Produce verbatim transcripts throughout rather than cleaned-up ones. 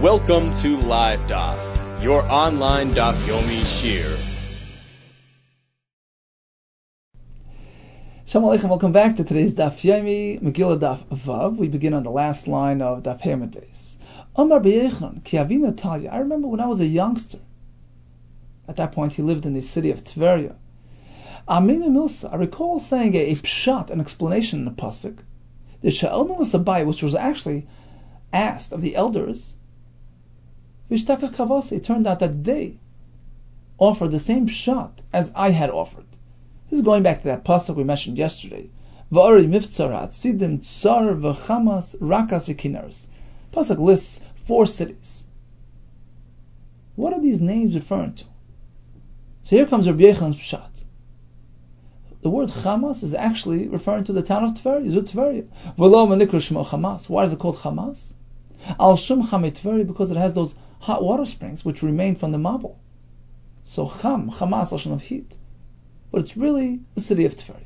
Welcome to Live Daf, your online Daf Yomi Shir. Shalom Aleichem, welcome back to today's Daf Yomi, Megillah Daf Vav. We begin on the last line of Daf Hei Amud Beis. Amar B'Yechon, Ki Avinu Talia. I remember when I was a youngster. At that point, he lived in the city of Tveria. Aminu Milsa, I recall saying a, a pshat, an explanation in the pasuk. The Sha'elnu L'Sabai, which was actually asked of the elders, Vishtaka Kavase, it turned out that they offered the same pshat as I had offered. This is going back to that pasuk we mentioned yesterday. Va'ari miftzarat, sidim tsar v'chamas rakas v'kineres. Pasuk lists four cities. What are these names referring to? So here comes Rabbi Yechon's pshat. The word Chamas is actually referring to the town of Tveria, Zut Tveria. V'lo menikra shmo Chamas. Why is it called Chamas? Al shum Chame Tveria, because it has those hot water springs which remain from the Mabul. So Cham, Chamas, al shum of heat. But it's really the city of Tveria.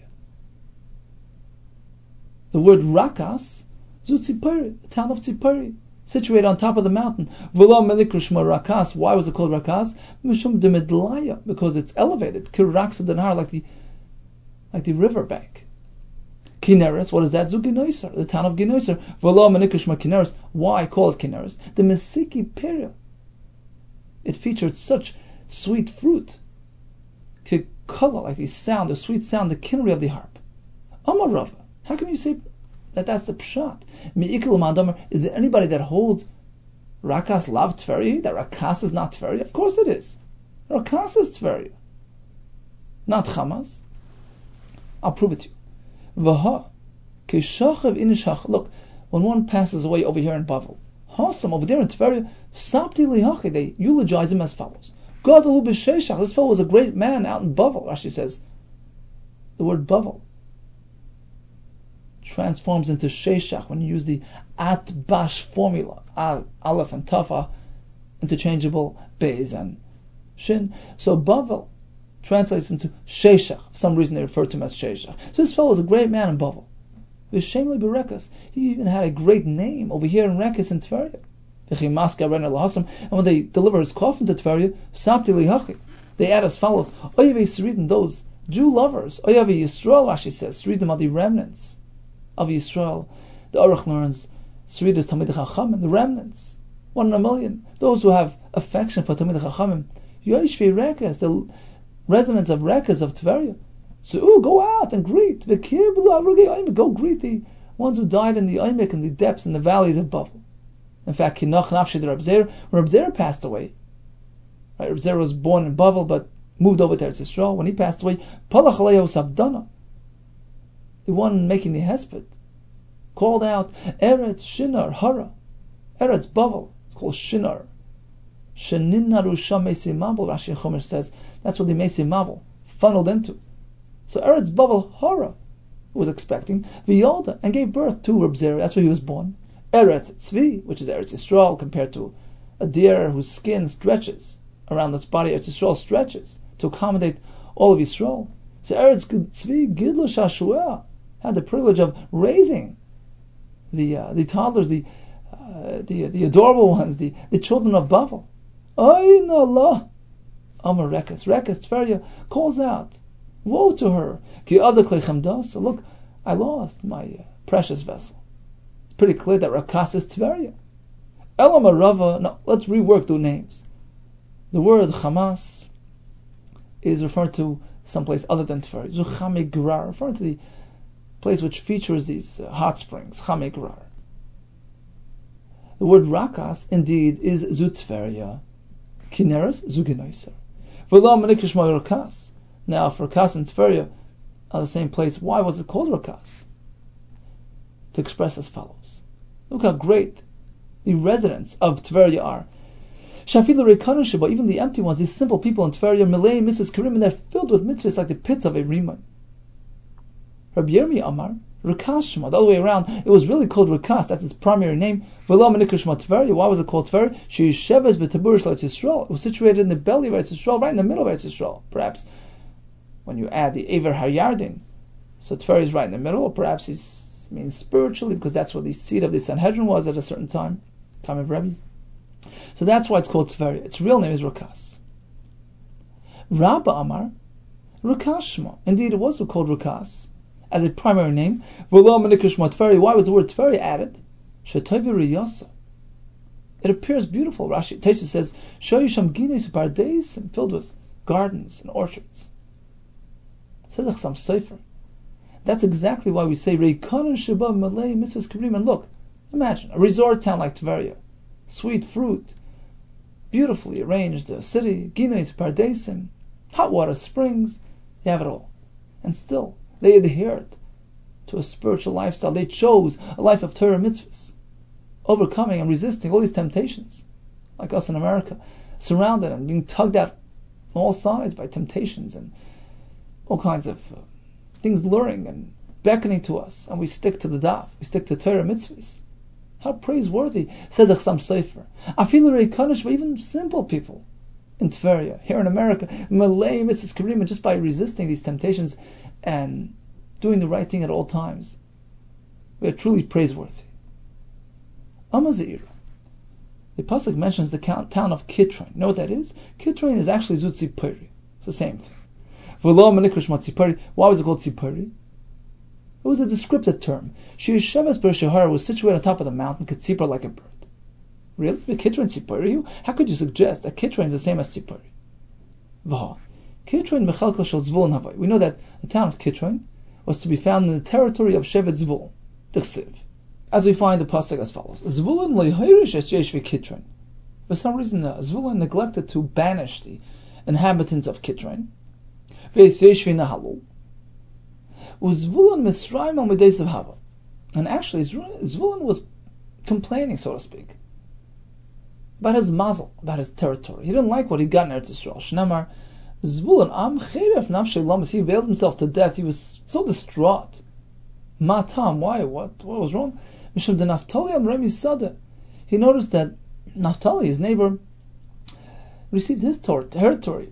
The word Rakas, Zut Tzipori, the town of Tzipori, situated on top of the mountain. V'lo menikra shmo Rakas. Why was it called Rakas? Mishum de Medlaya, because it's elevated. Kiraksa Denar, like the like the riverbank. Kineres, what is that? Zuginoiser, the town of Ginoiser. V'lo menikra shmo Kineres. Why call it Kineres? The Mesiki Peria. It featured such sweet fruit. Color, like the sound, the sweet sound, the kinnery of the harp. Amar Rava, how can you say that that's the pshat? Mi'ikil ma'adamar, is there anybody that holds Rakas lav Tveria, that Rakas is not Tveria? Of course it is. Rakas is Tveria, not Chamas. I'll prove it to you. Vaha, kishachav inishach. Look, when one passes away over here in Bavel, Hasam over there in Tveria, sapti lihachi, they eulogize him as follows. This fellow was a great man out in Bavel, Rashi says. The word Bavel transforms into Sheshach when you use the Atbash formula. Aleph and Tafa, interchangeable, Beis and Shin. So Bavel translates into Sheshach. For some reason they refer to him as Sheshach. So this fellow was a great man in Bavel. V'shem Berekas. He even had a great name over here in Rekas in Tveria. And when they deliver his coffin to Tveria, they add as follows: those Jew lovers, Yisrael, Rashi says, Sridim are the remnants of Yisrael. The Aruch learns, Srid is Talmidei Chachamim, the remnants, one in a million. Those who have affection for Talmidei Chachamim, Yoishvi Rekas, the residents of Rekas of Tveria. So ooh, go out and greet, go greet the ones who died in the Aimek, in the depths, in the valleys of Bavel. In fact, Kinach Nafshi the Reb Zera, when Reb Zera passed away, right? Reb Zera was born in Bavel but moved over to Eretz Yisrael. When he passed away, Palach Aleyahu Sabdana, the one making the Hesped, called out Eretz Shinar Hara, Eretz Bavel. It's called Shinar. Sheninnaru Sham Meisi Mabel. Rashi Chomesh says that's what the Meisi Mabel funneled into. So Eretz Bavel Hara was expecting V'yolda and gave birth to Reb Zera. That's where he was born. Eretz Tzvi, which is Eretz Yisrael, compared to a deer whose skin stretches around its body. Eretz Yisrael stretches to accommodate all of Yisrael. So Eretz Tzvi Gidlu Shashuah had the privilege of raising the uh, the toddlers, the uh, the the adorable ones, the, the children of Bavel. Ayin Allah, Amar Rekas, Rekas Tveria calls out, woe to her! Ki adakle chamdas. Look, I lost my uh, precious vessel. Pretty clear that Rakas is Tveria. Elam Rava. Now let's rework the names. The word Chamas is referred to someplace other than Tveria. Zuchame Grar, referring to the place which features these uh, hot springs. Chame Grar. The word Rakas indeed is Zutveria. Kineres Zuginoiser. V'lo menikra shmo Rakas. Now, if Rakas and Tveria are the same place, why was it called Rakas? To express as follows. Look how great the residents of Tveria are. Shafilu Rekanu Sheba, even the empty ones, these simple people in Tveria, Milei Missus Karim, and they're filled with mitzvahs like the pits of a Riman. Rabbi Yirmi Amar, Rakas Shema, the other way around, it was really called Rakas, that's its primary name. V'lo menikra shmo Tveria, why was it called Tveria? She'yisheves b'tabur shel Eretz Yisrael. It was situated in the belly of Eretz Yisrael, right in the middle of Eretz Yisrael. Perhaps when you add the Aver HaYardin, so Tveria is right in the middle, or perhaps he's means spiritually, because that's where the seat of the Sanhedrin was at a certain time, time of Rebbe. So that's why it's called Tveria. Its real name is Rukas. Rabba Amar, Rukas Shema. Indeed, it was called Rukas as a primary name. Why was the word Tveria added? It appears beautiful. Rashi Taisa says, "Shoyisham ginis pardes," filled with gardens and orchards. Sedach Sam Sefer. That's exactly why we say Reikanan Sheba Malay Mitzvahs Kibrim. And look, imagine a resort town like Tveria, sweet fruit, beautifully arranged uh, city, ginis pardesim, hot water springs. You have it all, and still they adhered to a spiritual lifestyle. They chose a life of Torah mitzvahs, overcoming and resisting all these temptations, like us in America, surrounded and being tugged at on all sides by temptations and all kinds of uh, things luring and beckoning to us, and we stick to the daf, we stick to Torah mitzvahs. How praiseworthy, says the Chassam Sofer. Afilu reikanish, even simple people in Tveria, here in America, Malay mitzvahs karima, just by resisting these temptations and doing the right thing at all times. We are truly praiseworthy. Amazir. The pasuk mentions the town of Kitron. You know what that is? Kitron is actually Zut Tzipori. It's the same thing. Why was it called Tzipori? It was a descriptive term. Shir-Sheves Ber-Shehara was situated on top of the mountain, Ketzipor, like a bird. Really? Kitron Tzipori? How could you suggest that Kitron is the same as Tzipori? Vaha. Kitron Mechelkel Shel Zvulun Havai. We know that the town of Kitron was to be found in the territory of Shevet Zvul, Dichsiv. As we find the pasuk as follows: Zvulun leihirish es yesh v'Kitron. For some reason, uh, Zvulun neglected to banish the inhabitants of Kitron. V'es yesh v'nahalu. Uzvulun misraim al mideis of Hava. And actually, Zvulun was complaining, so to speak, about his mazel, about his territory. He didn't like what he got in Eretz Yisrael. Shnamar Zvulun am cheref nafshei lamas. He veiled himself to death. He was so distraught. Matam, why? What? What was wrong? Mishum de Naftali am Remi Sada. He noticed that Naphtali, his neighbor, received his territory,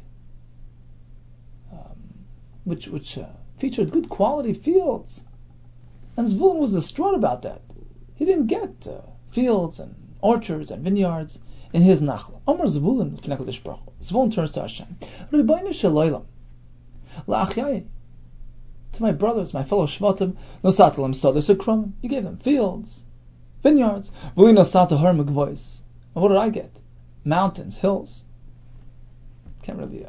um, which which uh, featured good quality fields, and Zvulun was distraught about that. He didn't get uh, fields and orchards and vineyards in his nachla. Amar Zvulun v'nekadish baruch. Zvulun turns to Hashem. Rebbeinu sheloylam la'achyai. To my brothers, my fellow Shvatim, Nosatalim Sadasakram, you gave them fields, vineyards, Vuli Nosata Harmagvois. And what did I get? Mountains, hills. Can't really, uh,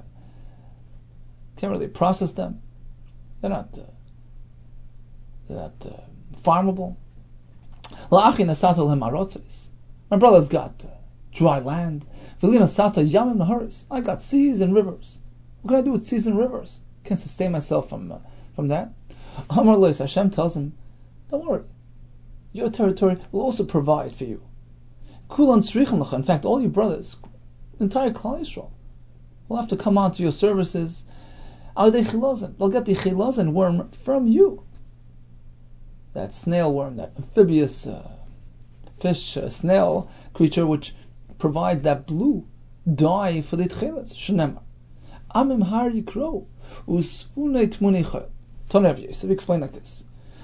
can't really process them. They're not, uh, they're not uh, farmable. La'achi Nosatal Hemarotzes. My brothers got uh, dry land. Vuli Nosata Yamim Naharis. I got seas and rivers. What can I do with seas and rivers? Can't sustain myself from. Uh, From that, Amar Lois, Hashem tells him, don't worry, your territory will also provide for you. Kulan tzrichen lecha. In fact, all your brothers, the entire Klal Yisrael, will have to come on to your services. They'll get the chilazon worm from you. That snail worm, that amphibious uh, fish, uh, snail creature, which provides that blue dye for the tchelas. Shenemar. Amim har yikro usfunei tmunichel. Tonev Yosef explained like this.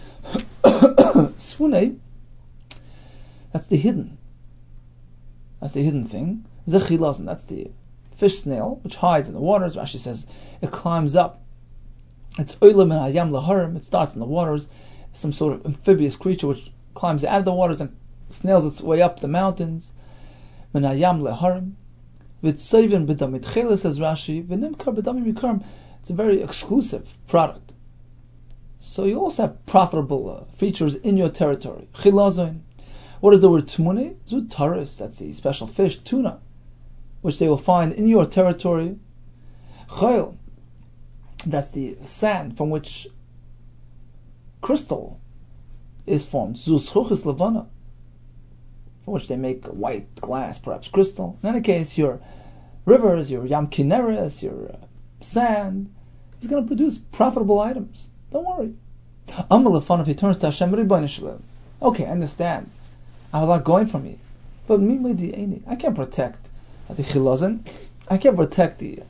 Sfunei, that's the hidden. That's the hidden thing. Zechilazon, that's the fish snail, which hides in the waters. Rashi says it climbs up. It's oilam and hayam laharim. It starts in the waters. Some sort of amphibious creature which climbs out of the waters and snails its way up the mountains. Min hayam laharim. V'tzayvin b'damid chela, says Rashi. V'nimkar b'damid mikarim. It's a very exclusive product. So you also have profitable uh, features in your territory. Chilazon. What is the word tmune? Zutaris, that's the special fish, tuna, which they will find in your territory. Chayil, that's the sand from which crystal is formed. Zuschuchis levana, from which they make white glass, perhaps crystal. In any case, your rivers, your Yam Kineres, your uh, sand is going to produce profitable items. Don't worry. If he turns to Hashem, okay, I understand. I have a lot going for me. But I can't protect the chilazon. I can't protect the,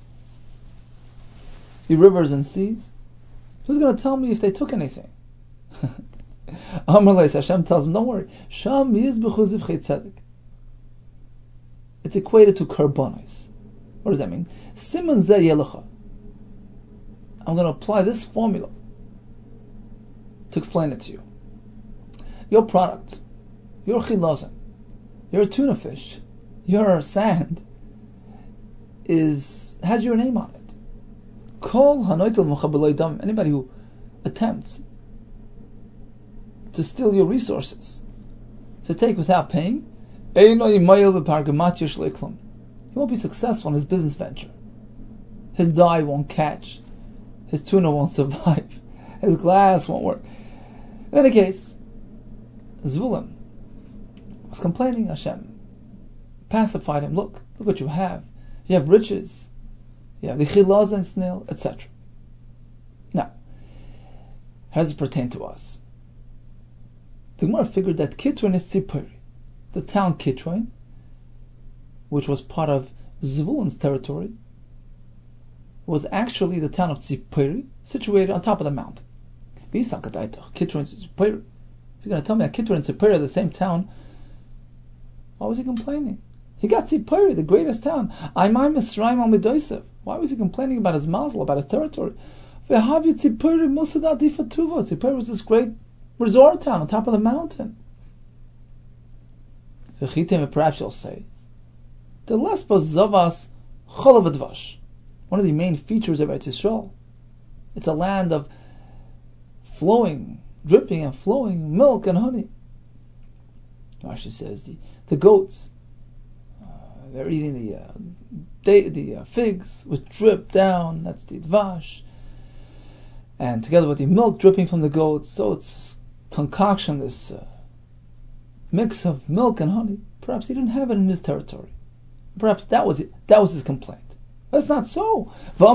the rivers and seas. Who's going to tell me if they took anything? Hashem tells him, don't worry. it's equated to karbonis. What does that mean? Siman zeh yelecha. I'm going to apply this formula to explain it to you. Your product, your chilazon, your tuna fish, your sand, is has your name on it. Kol hanoitel muchabeloi dam. Anybody who attempts to steal your resources, to take without paying, he won't be successful in his business venture. His dye won't catch. His tuna won't survive. His glass won't work. In any case, Zvulun was complaining. Hashem pacified him. Look, look what you have. You have riches. You have the chilazon and snail, et cetera. Now, how does it pertain to us? The Gemara figured that Kitron is Tzipori. The town Kitron, which was part of Zvulun's territory, was actually the town of Tzipori, situated on top of the mountain. Kitron is Tzipori. If you're going to tell me that Kitron and Tzipori are the same town, why was he complaining? He got Tzipori, the greatest town. Why was he complaining about his mazel, about his territory? Tzipori was this great resort town on top of the mountain. Perhaps you'll say, the Lesbos Zavas Cholav Advash, one of the main features of Eretz Yisrael. It's a land of flowing, dripping and flowing milk and honey. Rashi says the, the goats, uh, they're eating the uh, they, the uh, figs which drip down. That's the dvash, and together with the milk dripping from the goats, so it's concoction, this uh, mix of milk and honey. Perhaps he didn't have it in his territory. Perhaps that was it. That was his complaint. That's not so. I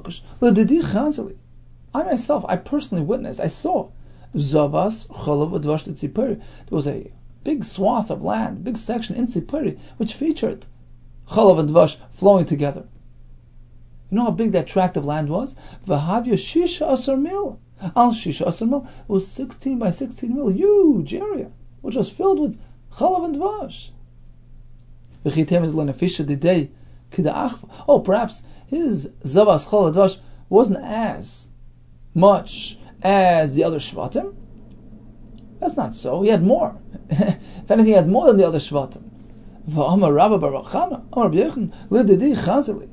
myself, I personally witnessed, I saw Zavas Cholav Advash Tzipori. There was a big swath of land, big section in Tzipori, which featured Cholav and Dvash flowing together. You know how big that tract of land was? V'havya Shisha Asar Mil. Al Shisha Asar Mil. It was sixteen by sixteen mil, huge area, which was filled with Cholav and Dvash. Oh, perhaps his Zavas Cholav and Dvash wasn't as much as the other Shvatim. That's not so. He had more. If anything, he had more than the other Shvatim. V'amar Rabba bar Chana, Amar B'yechon, Lididi Chazeli.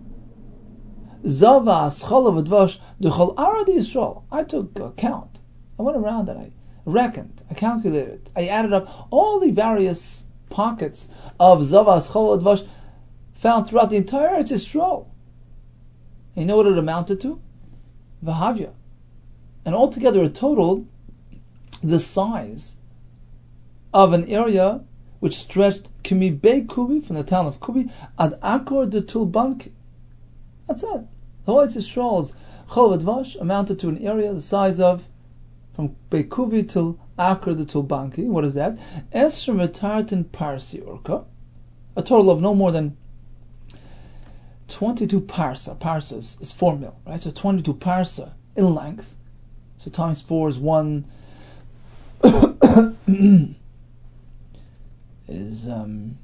Zavas Cholav Advash D'chol Aradi Yisrael. I took account. I went around and I reckoned, I calculated, I added up all the various pockets of Zavas Cholav Advash found throughout the entire Eretz Yisrael. You know what it amounted to? V'havya. And altogether it totaled the size of an area which stretched Kimi Bei Kubi, from the town of Kubi, ad Akor de Tulbanki. That's it. The whole Eretz Yisrael's Cholav Advash amounted to an area the size of, from Bei Kubi till Akor de Tulbanki. What is that? Esrim Retartin Parsi Urka. A total of no more than twenty-two parsa. Parsa is, is four mil, right? So twenty-two parsa in length. So times four is one. is um,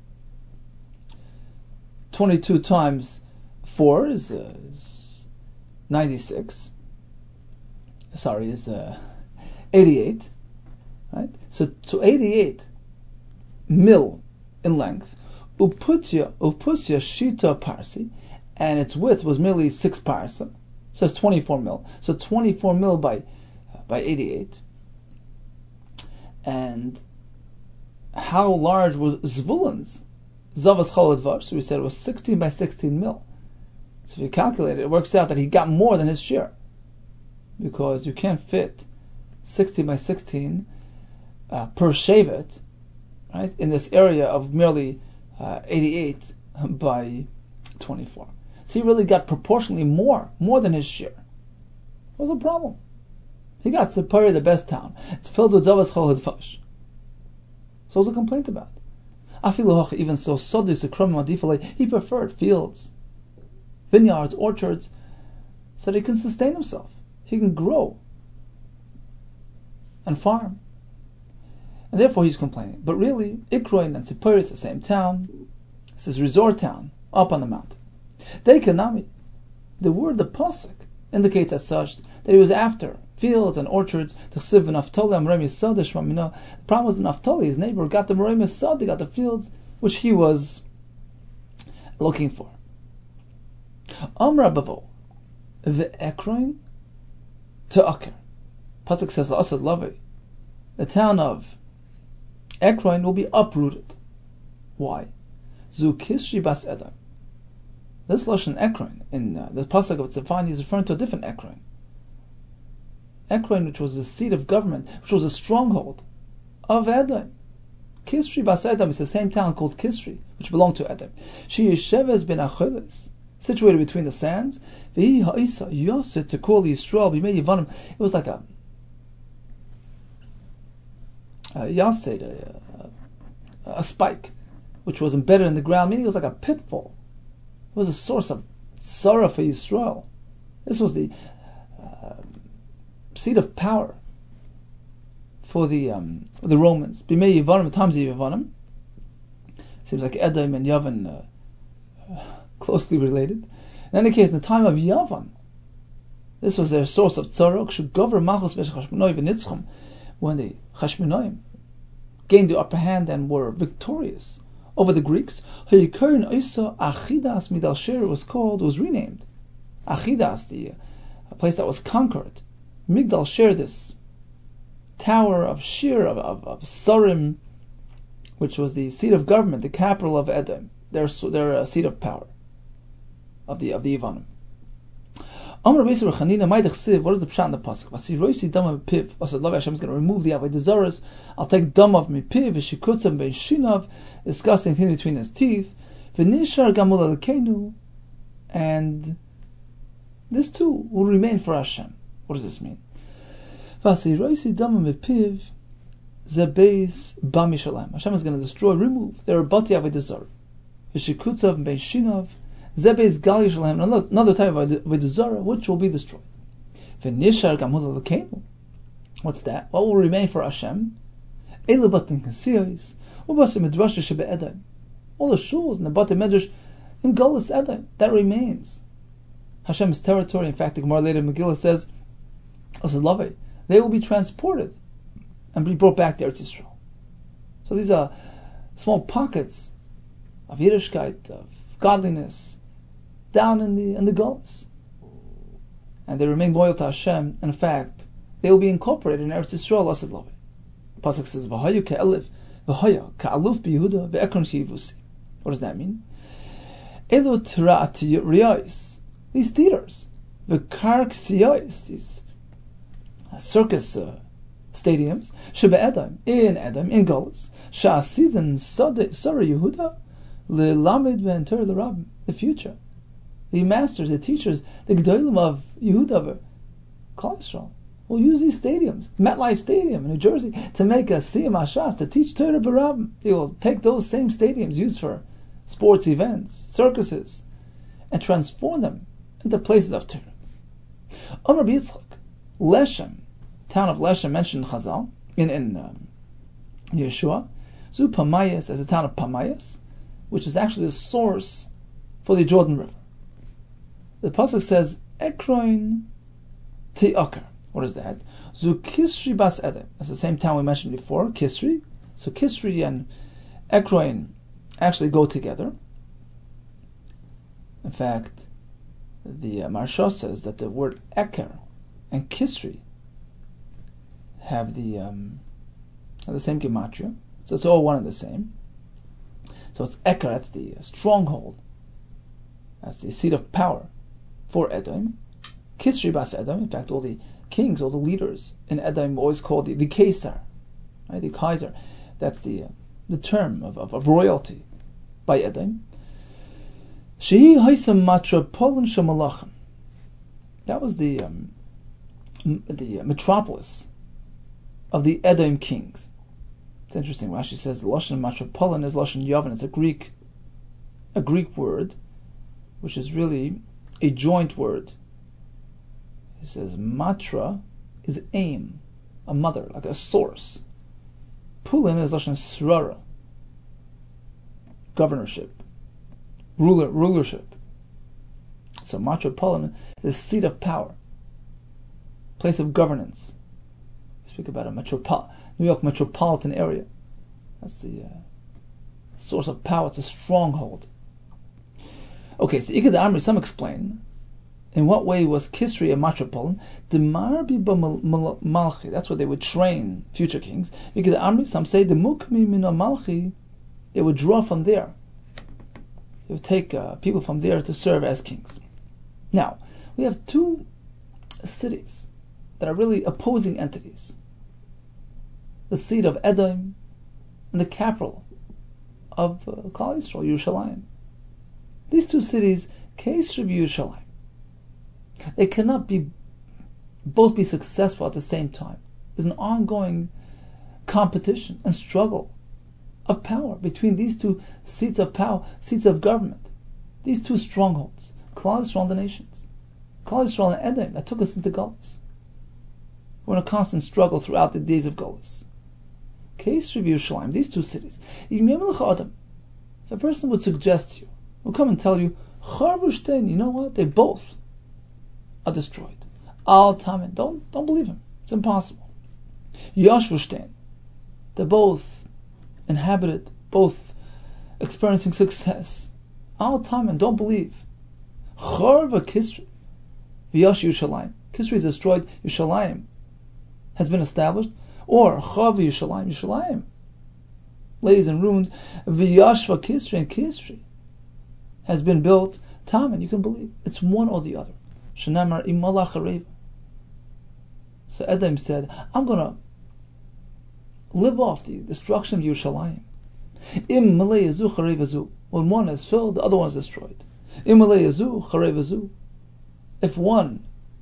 twenty-two times four is, uh, is ninety-six. Sorry, is uh, eighty-eight. Right? So so eighty-eight mil in length. Uputya uputya shita parsi, and its width was merely six parsa. So it's twenty-four mil. So twenty-four mil by uh, by eighty-eight. And how large was Zvulun's Zavas Cholav Advash? So we said it was sixteen by sixteen mil. So if you calculate it, it works out that he got more than his share, because you can't fit sixteen by sixteen uh, per shevet, right, in this area of merely uh, eighty-eight by twenty-four. So he really got proportionally more, more than his share. What was the problem? He got Tzipori, the best town. It's filled with Zavas Cholav Advash. So what's the complaint about? Even so, he preferred fields, vineyards, orchards, so that he can sustain himself. He can grow and farm. And therefore he's complaining. But really, Ikroin and Tzipori is the same town. It's this resort town up on the mountain. Deikanami, the word, the pasuk, indicates as such that he was after fields and orchards. The problem was that Naphtali, his neighbor, got the Morei Masad, got the fields which he was looking for. Amra Bavo, Ve'ekroin to Aker. Pasuk says, La'asad Lavi, the town of Ekron will be uprooted. Why? Zu Kisri Bas Edom. This Lashon Ekron in uh, the Pasuk of Tzefani is referring to a different Ekron. Ekron, which was the seat of government, which was a stronghold of Edom. Kisri Bas Edom is the same town called Kisri, which belonged to Edom. She Yesheves ben Acheles, situated between the sands. V'hi ha'isa yoset to call Yisrael b'mei Yevanim. It was like a a yased, a, a, a spike, which was embedded in the ground, meaning it was like a pitfall. It was a source of sorrow for Yisrael. This was the uh, seat of power for the um, the Romans. B'mei Yevanim, times of Yevanim. Seems like Edom and Yavan uh, uh, closely related. In any case, in the time of Yavan, this was their source of tzara. When the Chashmonaim gained the upper hand and were victorious over the Greeks, Achidas Migdal Sher was called, was renamed Achidas, the uh, place that was conquered. Migdal Sher, this tower of Shir, of, of, of Sarim, which was the seat of government, the capital of Edom, their their uh, seat of power of the of the Yevanim. Amar Beisar Chanina, what is the pshat in the pasuk? Vasiroisi dama piv. I said, Love Hashem is going to remove the avodah zaros. I'll take dam of me piv, v'shikutzav be'shinav, disgusting thing between his teeth. V'nishar gamul alkeinu, and this too will remain for Hashem. What does this mean? Vasiroisi dama me piv, zebeis bamishalem. Hashem is going to destroy, remove their bati avodah zaros. V'shikutzav be'shinav. Zebez Gal Yishalem, another type of avodah zarah, which will be destroyed. V'nishar gamul alkeinu. What's that? What will remain for Hashem? Elu batim kasiyos, u'basim midrash shebe Edom. All the shuls and the batim medrash in Galus Edom, that remains Hashem's territory. In fact, the Gemara later in Megillah says, they will be transported and be brought back to Eretz Yisrael. So these are small pockets of Yiddishkeit, of godliness, down in the in the gulls, and they remain loyal to Hashem. And in fact, they will be incorporated in Eretz Yisrael. Asad Lavi. Pasuk says, "V'hayu ke'elif, v'haya ka'aluf b'Yehuda ve'ekron she'ivusi." What does that mean? Elu t'ra'at riyais, these theaters, v'kark siyais, these circus uh, stadiums, sheba Edom, in Edom, in Galus, sha'asidin sara Yehuda le'lamed ve'enter l'rabim, the future. The masters, the teachers, the Gedolim of Yehuda, Klal Yisrael, will use these stadiums, MetLife Stadium in New Jersey, to make a Siyam Hashas, to teach Torah B'Rabim. They will take those same stadiums used for sports events, circuses, and transform them into places of Torah. Amar B'Yitzchak, Leshem, town of Leshem mentioned in Chazal, in, in um, Yeshua, Zu Pamayas, as the town of Pamayas, which is actually the source for the Jordan River. The pasuk says, Ekron Te'akar. What is that? Zu Kisri Bas Edom. That's the same town we mentioned before, Kisri. So Kisri and Ekron actually go together. In fact, the uh, Maharsha says that the word Eker and Kisri have the um, have the same gematria. So it's all one and the same. So it's Eker, that's the stronghold. That's the seat of power for Edom. Kisri Bas Edom, in fact, all the kings, all the leaders in Edom always called the, the Kaisar, right? The Kaiser. That's the uh, the term of, of, of royalty by Edom. Shehi Haisam Matra Polin Shamalachim. That was the um, the metropolis of the Edom kings. It's interesting. Rashi says the Lashon Matropolitan is Lashon Yavan. It's a Greek, a Greek word, which is really a joint word. He says Matra is aim, a mother, like a source. Pulin is Lashon Srara, governorship, ruler rulership. So metropolitan is the seat of power, place of governance. We speak about a metropol- New York metropolitan area. That's the uh, source of power. It's a stronghold. Okay, so Ikad Amri, some explain in what way was Kisri a metropolitan. The Marbi Malchi, that's what they would train future kings. Ikad Amri, some say the Mukmi min Malchi, they would draw from there. They would take uh, people from there to serve as kings. Now, we have two cities that are really opposing entities. The seat of Edom and the capital of uh, Klal Yisrael, Yerushalayim. These two cities, Kesri and Yerushalayim, they cannot be both be successful at the same time. There's an ongoing competition and struggle of power between these two seats of power, seats of government, these two strongholds, Klal Yisrael and the nations, Klal Yisrael and Edom that took us into Golus. We're in a constant struggle throughout the days of Golus. Kesri and Yerushalayim, these two cities. If a person would suggest to you, will come and tell you, you know what? They both are destroyed. Al Tamin, don't don't believe him. It's impossible. Yashvushtain, they're both inhabited, both experiencing success. Al Tamin, don't believe. Charva Kisri, V'yash Yerushalayim. Kisri is destroyed. Yerushalayim has been established. Or Chav Yerushalayim, Yerushalayim lays in ruins. V'yashva Kisri, and Kisri has been built. Tamin, you can believe it's one or the other. Shenamar imala chareva. So Edom said, I'm going to live off the destruction of Yerushalayim. Im malei yazu charevazu. When one is filled, the other one is destroyed. Im malei yazu charevazu. If one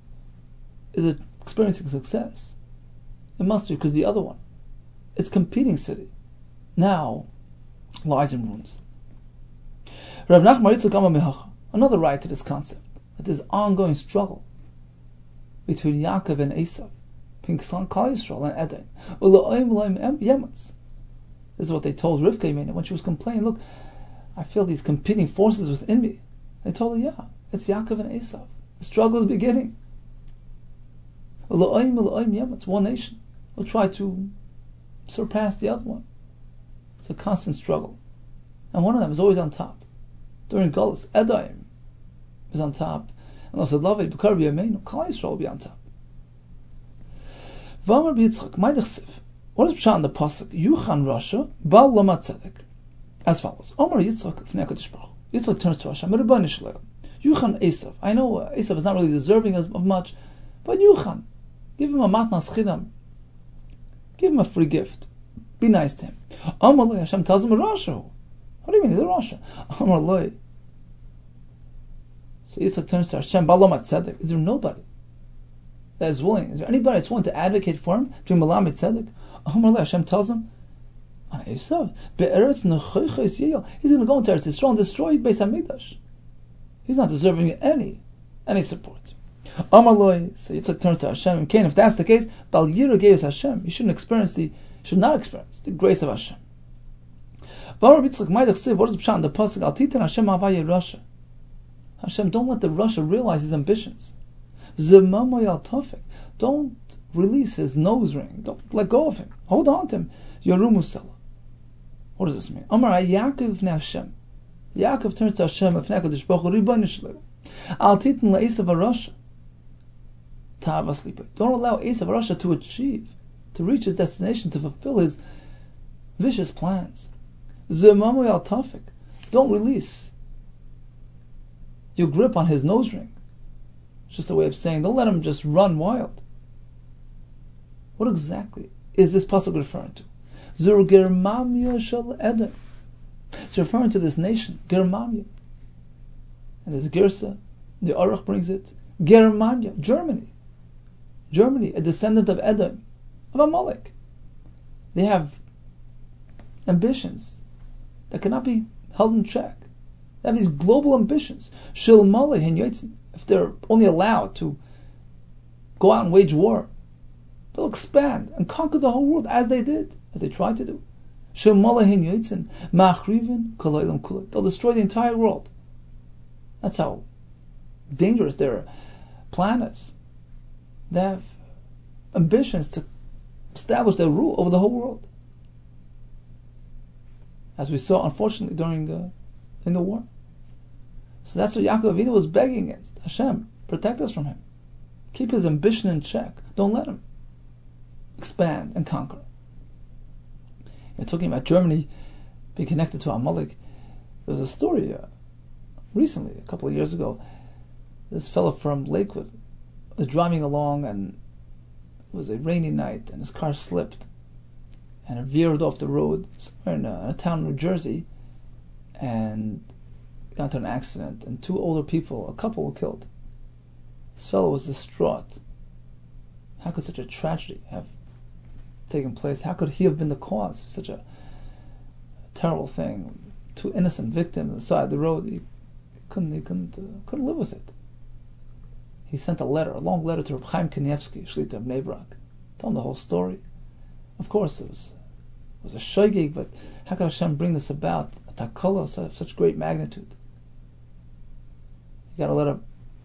is experiencing success, it must be because the other one, its competing city, now lies in ruins. Rav Nachman Yitzchak Amar Mehacha, another right to this concept, that there's ongoing struggle between Yaakov and Esav, between Klal Yisrael and Edom. Ula'oim ula'oim yemetz. This is what they told Rivka when she was complaining, look, I feel these competing forces within me. They told her, yeah, it's Yaakov and Esav. The struggle is beginning. Ula'oim ula'oim yemetz, one nation will try to surpass the other one. It's a constant struggle. And one of them is always on top. During Golus, Edom is on top, and also Lavi B'kar B'yameinu, Klal Yisrael will be on top. V'amar B'yitzchak, Maydechsiv. What is Pshat in the pasuk? Yuchan Rasha Bal Lama Tzedek. As follows: Omar Yitzchak Fnei HaKadosh Baruch Hu. Yitzchak turns to Hashem. Rebbeinu Shalom. Yuchan Esav. I know uh, Esav is not really deserving of much, but Yuchan, give him a matnas chidam. Give him a free gift. Be nice to him. Omar Loi. Hashem tells him a Rasha. What do you mean? He's a Rasha. Amar Loi. So Yitzchak turns to Hashem. Balamat Tzedek. Is there nobody that is willing? Is there anybody that's willing to advocate for him between Balamat Tzedek? Amar Loi. Hashem tells him, on Esav, be'eretz nechoiches yeyel. He's going to go into Eretz Yisrael and destroy Beis Hamikdash. He's not deserving any any support. Amar Loi. So Yitzchak turns to Hashem. If that's the case, Bal Yira Geus Hashem. You shouldn't experience the should not experience the grace of Hashem. What is the Pshat in the pasuk? Al titan Hashem avayei Rasha. Hashem, don't let the Rasha realize his ambitions. Zemamoy al tofik. Don't release his nose ring. Don't let go of him. Hold on to him. Yorumu Sela. What does this mean? Amar Yaakov ne Hashem. Yaakov turns to Hashem. Fnei HaKadosh Baruch Hu Rebbeinu Shalom. Al titan le'esav Rasha. Ta'avas lipa. Don't allow Esav Rasha to achieve, to reach his destination, to fulfill his vicious plans. Zemamoy al tafik. Don't release your grip on his nose ring. It's just a way of saying, don't let him just run wild. What exactly is this pasuk referring to? Zur Germamya shel Edom. It's referring to this nation, Germania. And there's a Gersa, the Aruch brings it. Germania, Germany. Germany, a descendant of Edom, of Amalek. They have ambitions that cannot be held in check. They have these global ambitions. Shil Malay and Yotzin. If they're only allowed to go out and wage war, they'll expand and conquer the whole world as they did, as they tried to do. They'll destroy the entire world. That's how dangerous their plan is. They have ambitions to establish their rule over the whole world, as we saw, unfortunately, during uh, in the war. So that's what Yaakov Avinu was begging against. Hashem, protect us from him. Keep his ambition in check. Don't let him expand and conquer. You're talking about Germany being connected to Amalek. There was a story uh, recently, a couple of years ago. This fellow from Lakewood was driving along, and it was a rainy night, and his car slipped, and it veered off the road somewhere in a, in a town in New Jersey, and got into an accident, and two older people, a couple, were killed. This fellow was distraught. How could such a tragedy have taken place? How could he have been the cause of such a terrible thing? Two innocent victims on the side of the road. He couldn't, he couldn't, uh, couldn't live with it. He sent a letter, a long letter to Reb Chaim Kanievsky, Shlita of Bnei Brak, told him the whole story. Of course, it was it was a shogeg, but how could Hashem bring this about? A takala of such great magnitude. He got a letter.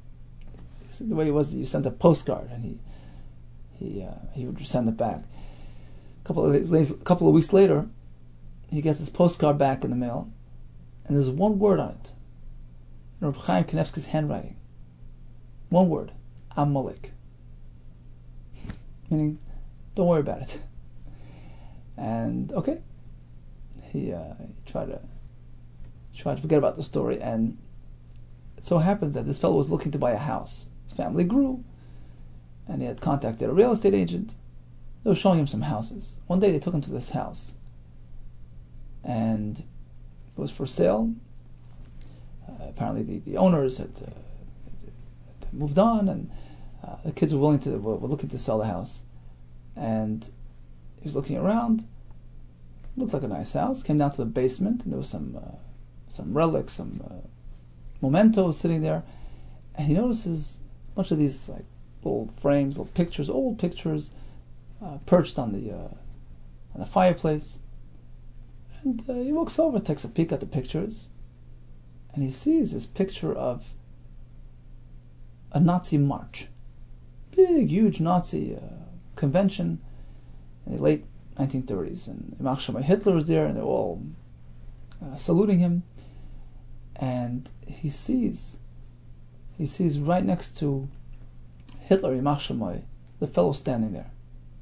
The way it was, you sent a postcard, and he he uh, he would send it back. A couple of days, a couple of weeks later, he gets his postcard back in the mail, and there's one word on it, in Reb Chaim Kanievsky's handwriting. One word, Amalek. Meaning, don't worry about it. And okay, he, uh, he tried to tried to forget about the story, and it so happens that this fellow was looking to buy a house. His family grew, and he had contacted a real estate agent. They were showing him some houses. One day they took him to this house, and it was for sale. Uh, apparently the, the owners had, uh, had moved on, and uh, the kids were willing to were, were looking to sell the house. And he was looking around. Looked like a nice house. Came down to the basement, and there was some uh, some relics, some uh, mementos sitting there. And he notices a bunch of these like little frames, little pictures, old pictures, uh, perched on the uh, on the fireplace. And uh, he walks over, takes a peek at the pictures, and he sees this picture of a Nazi march, big, huge Nazi uh, convention in the late nineteen thirties, and Ymach Shemai Hitler was there, and they're all uh, saluting him. And he sees, he sees right next to Hitler, Ymach Shemai, the fellow standing there,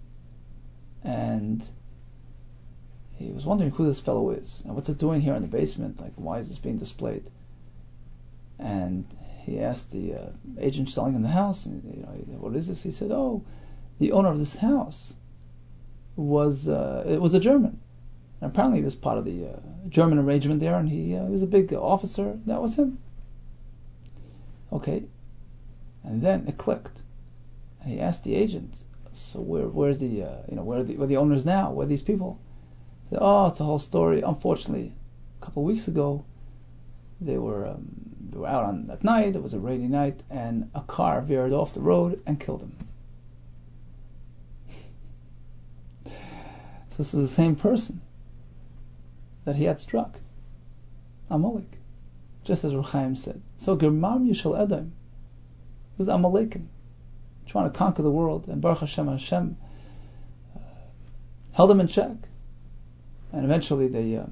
and he was wondering who this fellow is and what's it doing here in the basement. Like, why is this being displayed? And he asked the uh, agent selling him the house, and you know, what is this? He said, "Oh, the owner of this house was uh, it was a German. And apparently he was part of the uh, German arrangement there, and he, uh, he was a big officer. That was him." Okay, and then it clicked, and he asked the agent, "So where where's the uh, you know where are the where are the owners now? Where are these people?" He said, "Oh, it's a whole story. Unfortunately, a couple of weeks ago, they were um, they were out on at night. It was a rainy night, and a car veered off the road and killed him." So this is the same person that he had struck, Amalek, just as Reb Chaim said. So Germam Yishal Edom was Amalekim, trying to conquer the world, and Baruch Hashem, Hashem uh, held them in check, and eventually they um,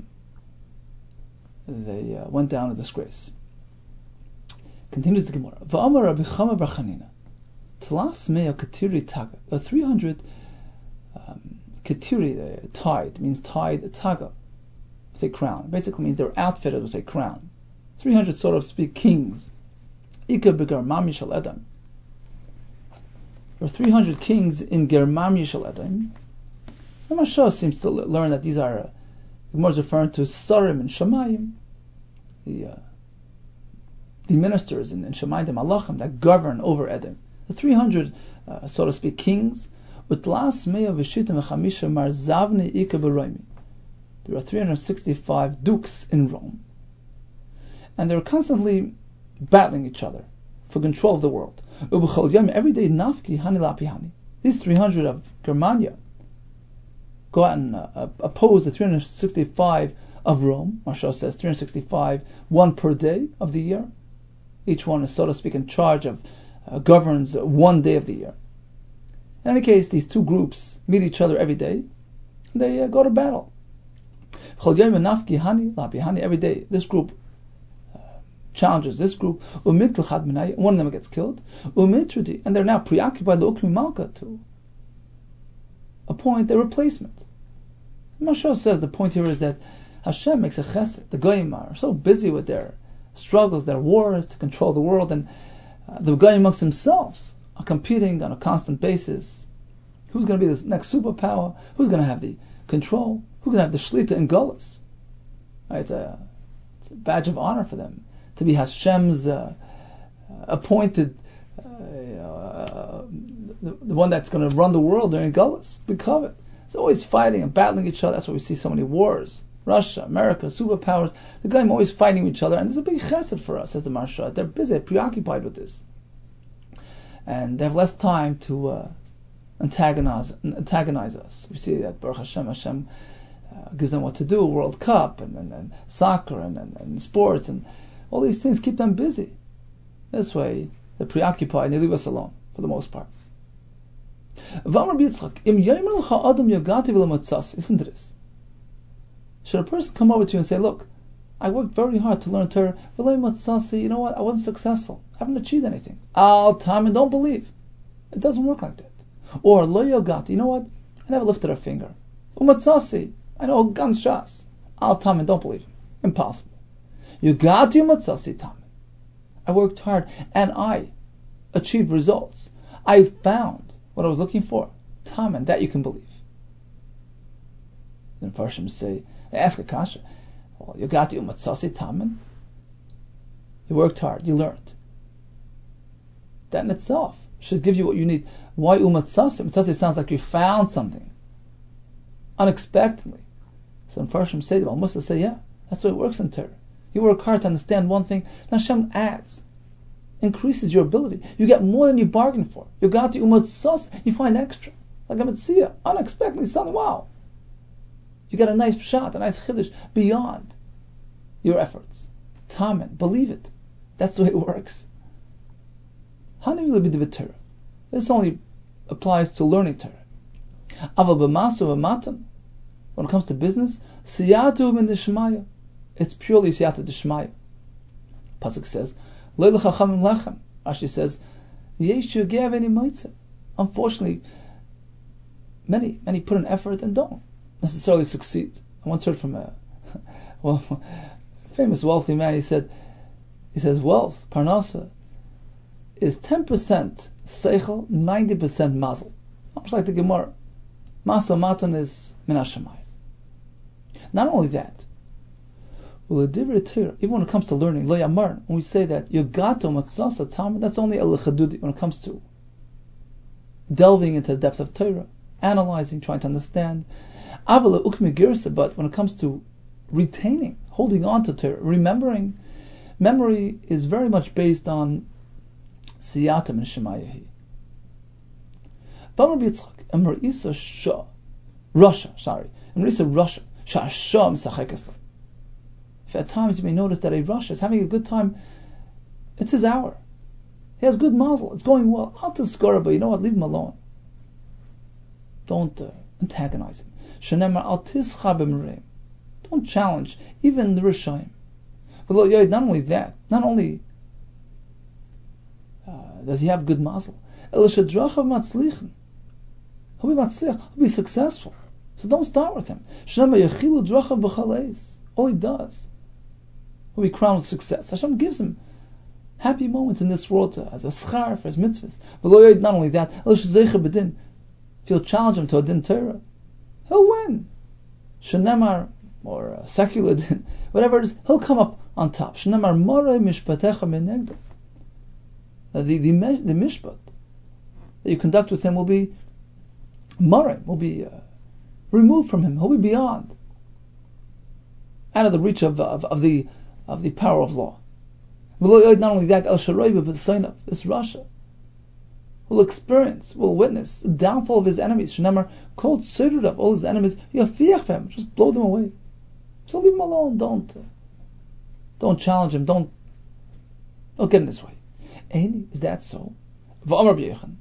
they uh, went down in disgrace. Continues the Gemara. V'amar Rabbi Chama bar Chanina, Tlas mea katiri taga, a three hundred um, katiri uh, tied means tied taga with a crown. It basically means they're outfitted with a crown. three hundred, so to speak, kings. Ika beGermam Yishal Edom. There are three hundred kings in Germam Yishal Edom. Ramashah seems to learn that these are, uh, the Gemara is referring to Sarim and Shamayim, the uh, the ministers in, in Shamayim, the Malachim that govern over Edom. The three hundred, uh, so to speak, kings. Utlas Meya V'Shitim V'Chamisha Mar Zavni Ika B'Roimi. There are three hundred sixty-five dukes in Rome, and they're constantly battling each other for control of the world. Every day, nafki hani lapi hani. These three hundred of Germania go out and uh, oppose the three hundred sixty-five of Rome. Marshall says three hundred sixty-five, one per day of the year. Each one is, so to speak, in charge of, uh, governs one day of the year. In any case, these two groups meet each other every day, and they uh, go to battle. Every day, this group uh, challenges this group, one of them gets killed, and they're now preoccupied to appoint a replacement. Mashal says the point here is that Hashem makes a chesed. The Goyim are so busy with their struggles, their wars to control the world, and uh, the Goyim amongst themselves are competing on a constant basis. Who's going to be the next superpower? Who's going to have the control? Who's going to have the shlita in Golas? Right, it's, a, it's a badge of honor for them to be Hashem's uh, appointed, uh, you know, uh, the, the one that's going to run the world during Golas. Because it's always fighting and battling each other. That's why we see so many wars. Russia, America, superpowers, the Goyim always fighting each other, and there's a big chesed for us, says the Maharsha. They're busy, they're preoccupied with this. And they have less time to uh, antagonize antagonize us. We see that Baruch Hashem, Hashem uh, gives them what to do, World Cup, and, and, and soccer, and, and, and sports, and all these things keep them busy. This way, they're preoccupied, and they leave us alone, for the most part. Listen to this. Should a person come over to you and say, look, I worked very hard to learn Torah, you know what, I wasn't successful, I haven't achieved anything. Al time and don't believe. It doesn't work like that. Or lo yogati, you know what, I never lifted a finger. Umatsasi, I know guns shas. Al time and don't believe him. Impossible. Yogati umatsasi tam. I worked hard and I achieved results. I found what I was looking for. Tam, and that you can believe. Then Farshim say, they ask a kasha, well, you got the umatsasi tamen. You worked hard, you learned. That in itself should give you what you need. Why umatsasi? Umatsasi sounds like you found something unexpectedly. So in Farshim say, well, Musa say, yeah, that's what it works in Torah. You work hard to understand one thing, then Hashem adds, increases your ability. You get more than you bargained for. You got the umatsasi, you find extra. Like a mitzvah, unexpectedly something, wow. You get a nice shot, a nice chiddush beyond your efforts. Tamen, believe it. That's the way it works. This only applies to learning Torah. When it comes to business, it's purely siyata d'shmaya. Pasuk says, Rashi says, unfortunately, many, many put an effort and don't necessarily succeed. I once heard from a well, famous wealthy man. He said, he says, wealth, parnasa, is ten percent seichel, ninety percent mazel. Almost like the Gemara. Masa matan is min hashamayim. Not only that, even when it comes to learning, lo yamar, when we say that yogato matzasa tam, that's only a lechadudi when it comes to delving into the depth of Torah, analyzing, trying to understand. But when it comes to retaining, holding on to Torah, remembering, memory is very much based on siyatam and shemayahi. Russia, sorry, Russia. If at times you may notice that a Russia is having a good time, it's his hour. He has good mazel, it's going well. Out to score, but you know what? Leave him alone. Don't uh, antagonize him. Don't challenge even the Rishayim. But not only that, not only uh, does he have good mazel, he'll be matzlich, he'll be successful. So don't start with him. All he does will be crowned with success. Hashem gives him happy moments in this world to, as a schar for his mitzvahs. But not only that, if you'll challenge him to a din Torah, he'll win. Shenemar, or uh, secular din, whatever it is, he'll come up on top. Shenemar morei mishpatecha menegdo. The the the mishpat that you conduct with him will be morei, will be uh, removed from him. He'll be beyond, out of the reach of of, of the of the power of law. Not only that, El Sharoiba, but Sainav, this Russia, will experience, will witness the downfall of his enemies. Shenamar, called Sirud of all his enemies, Yafiachpem, just blow them away. So leave him alone, don't uh, don't challenge him, don't Don't get in his way. Eini, is that so? One may challenge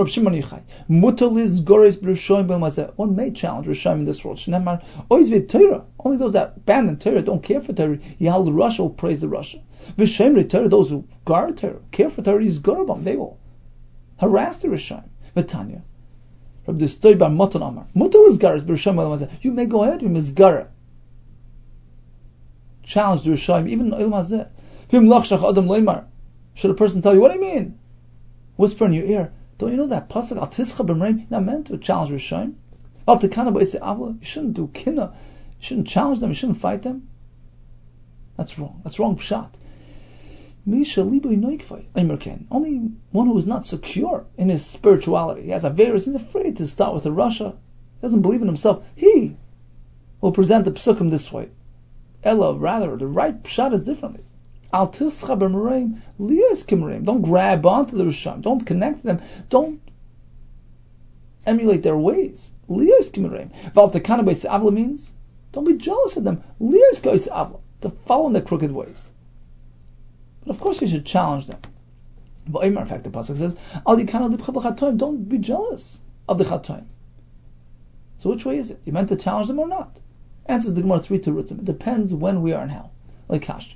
Rishonim in this world. Only those that abandon Torah, don't care for Torah, Yahal the Russia will praise the Russia. V'shem Torah, those who guard Torah, care for Torah, is Garabam, they will harass the Rishonim. V'tanya. Rabbi Stoy bar Moton Amar. Mutal is Garas, but Rishonim, you may go ahead, you Mizgara. Challenge the Rishonim, even Ilm Hazeh. V'im lachshach Adam Leimar. Should a person tell you, what do you mean? Whisper in your ear, don't you know that pasuk al tischa b'mreim? Not meant to challenge Rishonim. Al tekana b'isei avla. You shouldn't do kina. You shouldn't challenge them. You shouldn't fight them. That's wrong. That's wrong pshat. Misha libo noikvay. Only one who is not secure in his spirituality. He has a virus. He's afraid to start with a Russia. He doesn't believe in himself. He will present the psukim this way. Ella, rather, the right pshat is differently. Al tischa b'mreim liyos kimreim. Don't grab onto the Rishonim. Don't connect to them. Don't emulate their ways. Liyos kimreim. Val tekana b'isei avla means don't be jealous of them. Liyos b'isei avla, to follow in their crooked ways. But of course you should challenge them. But in fact, the pasuk says, Al yikana libcha b'chatoim. Don't be jealous of the chatoim. So which way is it? You meant to challenge them or not? Answers the Gemara three to Rutzim. It depends when we are and how. Like Kashta.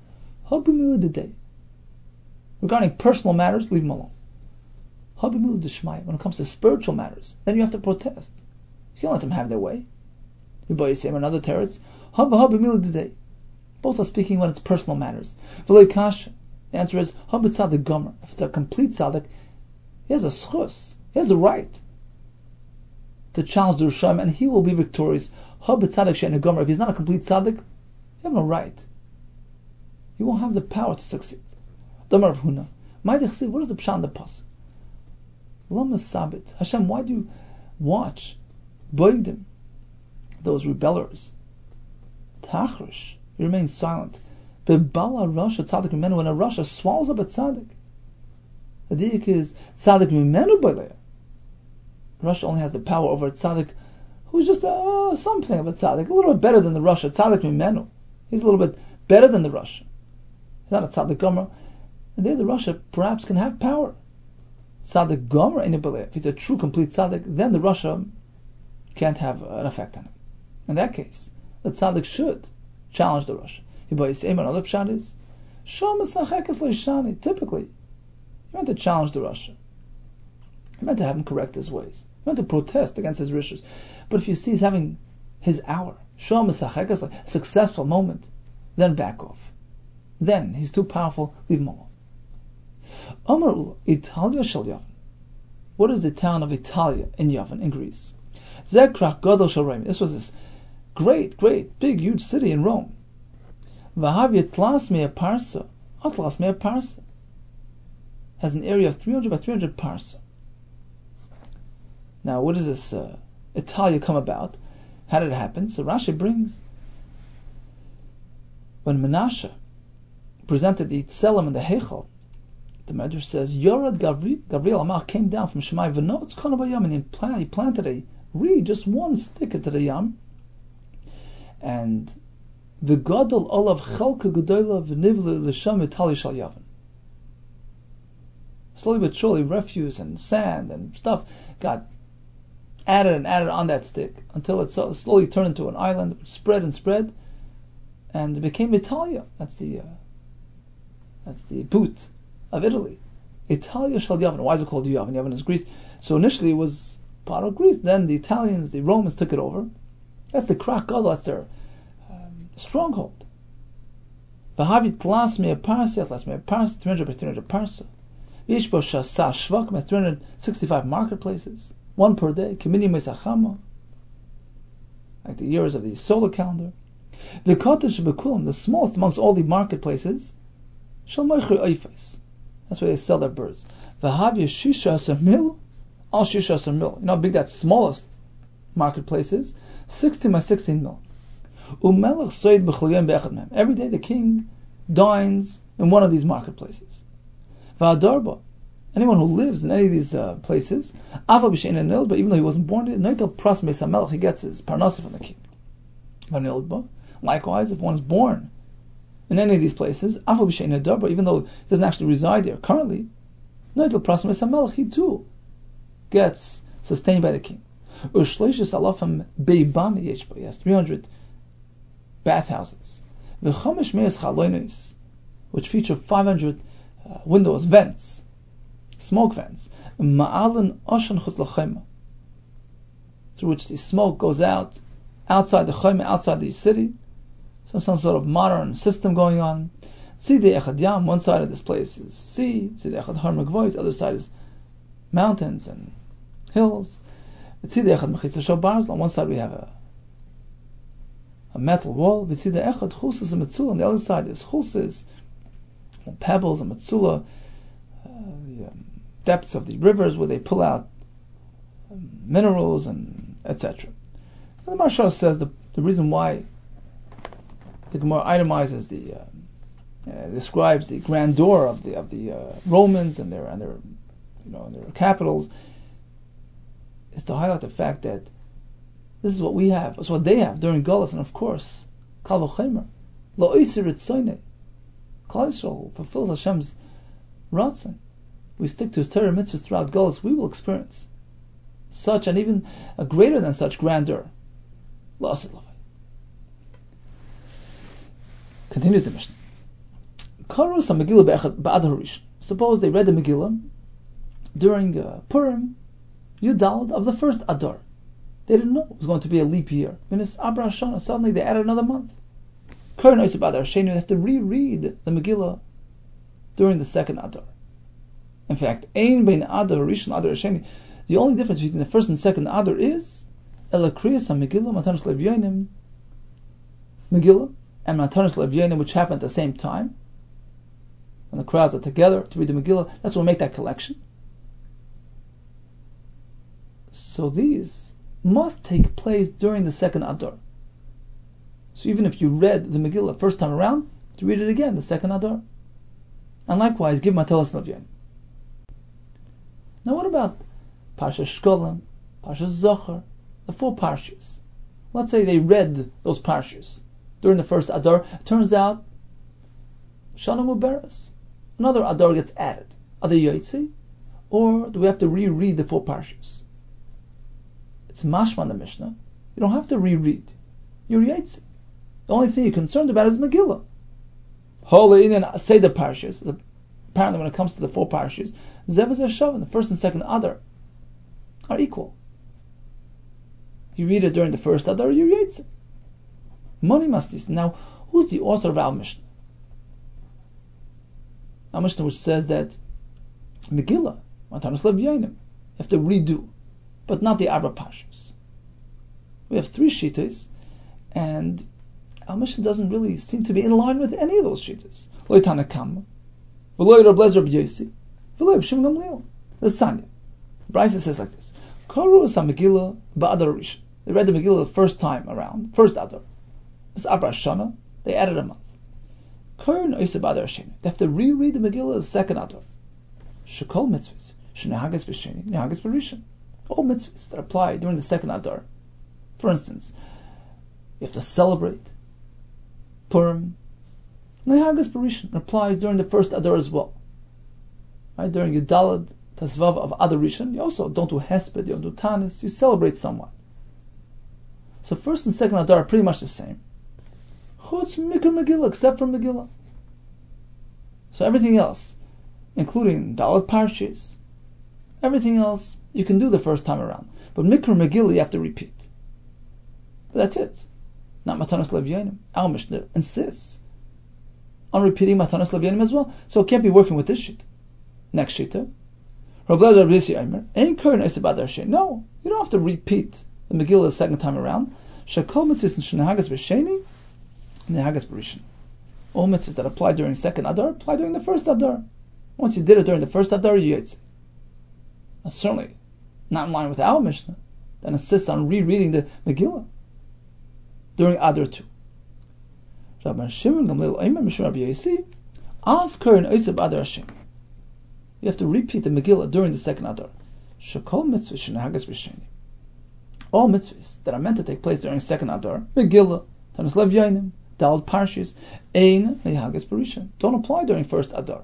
Regarding personal matters, leave them alone. When it comes to spiritual matters, then you have to protest. You can't let them have their way. Another teretz. Both are speaking when it's personal matters. The answer is, if it's a complete tzaddik, he has a schus, he has the right to challenge the Rishonim, and he will be victorious. If he's not a complete tzaddik, you have no right. You won't have the power to succeed. Damar of Huna. What is the pshat in the pasuk? Lama sabit. Hashem, why do you watch boigdim, those rebellers? Tachrish. You remain silent. Bebala Rasha tzaddik mimenu. When a Rasha swallows up a tzaddik, the diuk is tzaddik mimenu b'leya. Rasha only has the power over a tzaddik who's just uh, something of a tzaddik, a little bit better than the Rasha. Tzaddik mimenu. He's a little bit better than the Rasha. He's not a tzaddik gomer. And there the Rasha perhaps can have power. Tzaddik gomer in a belief. If he's a true complete tzaddik, then the Rasha can't have an effect on him. In that case, the tzaddik should challenge the Rasha. Another pshat is, typically, you meant to challenge the Rasha. You meant to have him correct his ways. You meant to protest against his rishus. But if you see he's having his hour, a successful moment, then back off. Then he's too powerful, leave him alone. Amar Italia shel Yavin. What is the town of Italia in Yavin, in Greece? Zekrach Gadol shel Rome. This was this great, great, big, huge city in Rome. Vahav Yitlas Mea Parsa. Atlas Mea Parsa has an area of three hundred by three hundred parsa. Now, what does this uh, Italia come about? How did it happen? So Rashi brings, when Menashe presented the Tselem and the Heichal, the Medrash says, Yorad Gavri, Gabriel Amach came down from Shemai V'no, it's Konabayam, and he, plant, he planted a reed, just one stick into the Yam, and the Gadol Olav Chalka Gedola V'nivle L'Sham Itali Shal Yavin. Slowly but surely, refuse and sand and stuff got added and added on that stick until it slowly turned into an island, which spread and spread, and it became Italia. That's the uh, that's the boot of Italy. Italia Shal Yavin. Why is it called Yavin? Yavin is Greece. So initially it was part of Greece. Then the Italians, the Romans took it over. That's the Krak Gadol. That's their um, stronghold. V'havit tlas mea parsa, tlas mea parsa, three hundred by three hundred parsa. Yishbo shasa shvak, has three hundred sixty-five marketplaces, one per day. Kimini mesachama, like the years of the solar calendar. The cottage bekulam, the smallest amongst all the marketplaces, shal meicher oifes. That's where they sell their birds. V'hav yeshisha asar mil, al shisha asar mil. You know how big that smallest marketplace is? Sixteen by sixteen mil. Umelech soid b'chol yom be'echad mehem. Every day the king dines in one of these marketplaces. V'adarba, anyone who lives in any of these uh, places, Ava b'shein anil, but even though he wasn't born there, noitel pras meis hamelech, he gets his parnasa from the king. Vanilba. Likewise, if one is born in any of these places, Afu b'shein hadar, but even though it doesn't actually reside there currently, Noitel Prasam Esamelech, he too gets sustained by the king. Ushleishis alafam beibami yeshba, he has three hundred bathhouses. V'chomesh me'es chaloinos, which feature five hundred uh, windows, vents, smoke vents. Ma'alan oshan chutz l'chayma, through which the smoke goes out outside the chayma, outside the city. So some sort of modern system going on. Tzidei echad yam, one side of this place is sea. Tzidei echad har megvois, the other side is mountains and hills. Tzidei echad mechitza shel barzla, on one side we have a a metal wall. Tzidei echad chusis and metzula, on the other side there's chusis, pebbles and metzula, uh, the um, depths of the rivers where they pull out um, minerals and et cetera. And the Maharsha says the the reason why the Gemara itemizes the uh, uh, describes the grandeur of the of the uh, Romans and their and their you know and their capitals is to highlight the fact that this is what we have, it's what they have during Galus, and of course Kal v'chomer lo oisir etzoynei, Klal Yisrael fulfills Hashem's ratzon. We stick to His Torah mitzvahs throughout Galus, we will experience such and even a greater than such grandeur. Lo asid lavai. Continues the Mishnah. Suppose they read the Megillah during uh, Purim, Yudalad of the first Adar. They didn't know it was going to be a leap year. Suddenly they added another month. They have to reread the Megillah during the second Adar. In fact, Ein bein Adar Rishon Adar Sheni. The only difference between the first and second Adar is Elakriyas HaMegillah Matanos Levyanim Megillah and Matanos Levyanim, which happen at the same time. When the crowds are together to read the Megillah, that's what will make that collection. So these must take place during the second Adar. So even if you read the Megillah first time around, to read it again the second Adar. And likewise, give Matanos Levyanim. Now what about Parsha Shkolim, Parsha Zohar, the four Parshas? Let's say they read those Parshas during the first Adar. It turns out Shana Muberes, another Adar gets added. Are they Yotzi? Or do we have to reread the four Parshas? It's mashma in the Mishnah. You don't have to reread. You're Yotzi. The only thing you're concerned about is Megillah. Holy Indian say the Parshas. Apparently when it comes to the four Parshas, Zev Zev Shavin, the first and second Adar, are equal. You read it during the first Adar, you read it. Moni Mastis. Now, who's the author of our Mishnah? Our Mishnah which says that Megillah, Matanos Levyanim, you have to redo, but not the Arba Parshas. We have three Shittas, and our Mishnah doesn't really seem to be in line with any of those Shittas. Lo Tanakama, V'lo Reb Lezer Reb Yosi, V'lo Reb Shimon Gamliel. The Sanya. Bryce says like this: Karu sa Megillah ba'Adar Rishon. They read the Megillah the first time around, first Adar. It's Abra Shana. They added a month. Karu noisa ba'Adar Sheni. They have to reread the Megillah the second Adar. Shekol mitzvahs shenehagas b'Sheni, nehagas b'Rishon. All mitzvahs that apply during the second Adar. For instance, you have to celebrate Purim. Nehagas b'Rishon applies during the first Adar as well. Right, during Yudalad Tasvav of Adar Rishon, you also don't do Hesped, you don't do Tanis, you celebrate somewhat. So first and second Adar are pretty much the same. Chutz Mikra Megillah, except for Megillah. So everything else, including Dalet Parshas, everything else you can do the first time around. But Mikra Megillah you have to repeat. But that's it. Not Matanos Levyanim. Our Mishnah insists on repeating Matanos Levyanim as well. So it can't be working with this shit. Next shita. No, you don't have to repeat the Megillah the second time around. All mitzvahs that apply during the second Adar apply during the first Adar. Once you did it during the first Adar, you Yotze. Now, certainly not in line with our Mishnah that insists on rereading the Megillah during Adar two. You have to repeat the Megillah during the second Adar. All mitzvahs that are meant to take place during the second Adar, Megillah, Tanis Levyanim, Daled Parshis, Ein Lehagas Barishan. Don't apply during first Adar.